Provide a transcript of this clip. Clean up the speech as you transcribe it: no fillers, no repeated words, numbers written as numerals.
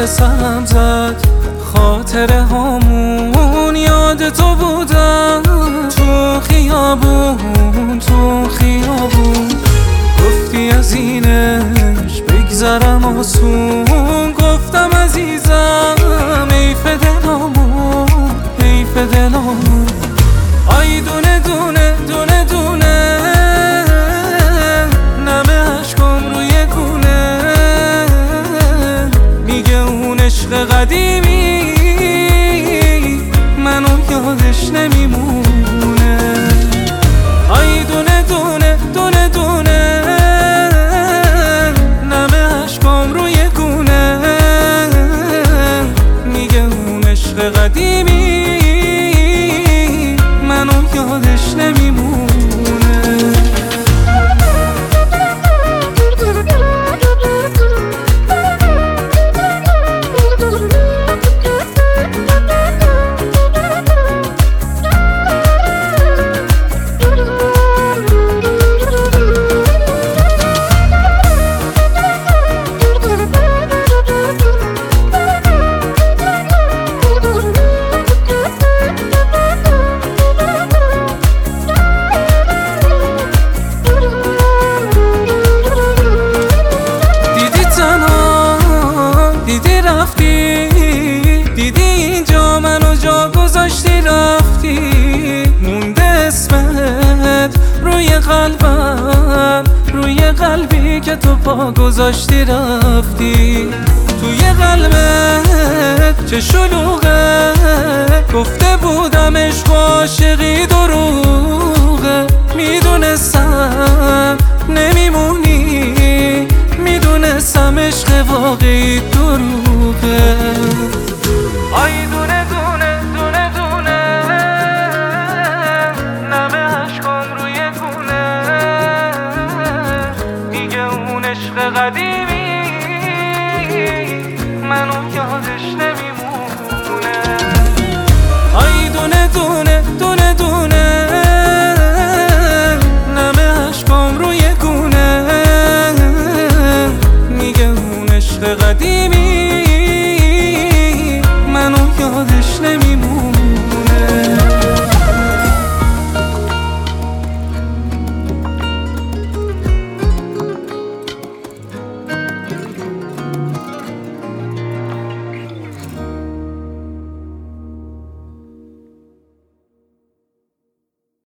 به سرم زد، خاطره هامون یاد تو بودن، تو خیابون تو خیابون. گفتی از اینش بگذرم آسون، گفتم عزیزم حیف دلامون، حیف دلامون. آی دونه دونه دونه دونه نمه عشقم روی گونه، میگه اون عشق قدیمی منو یادش نمیمونه. آی دونه دونه دونه دونه نمه عشقم روی گونه، میگه اون عشق قدیمی منو یادش نمیمونه. دیدی اینجا منو جا گذاشتی رفتی، مونده اسمت روی قلبم، روی قلبی که تو پا گذاشتی رفتی. توی قلبت چه شلوغه، گفته بودم عشق و عاشقی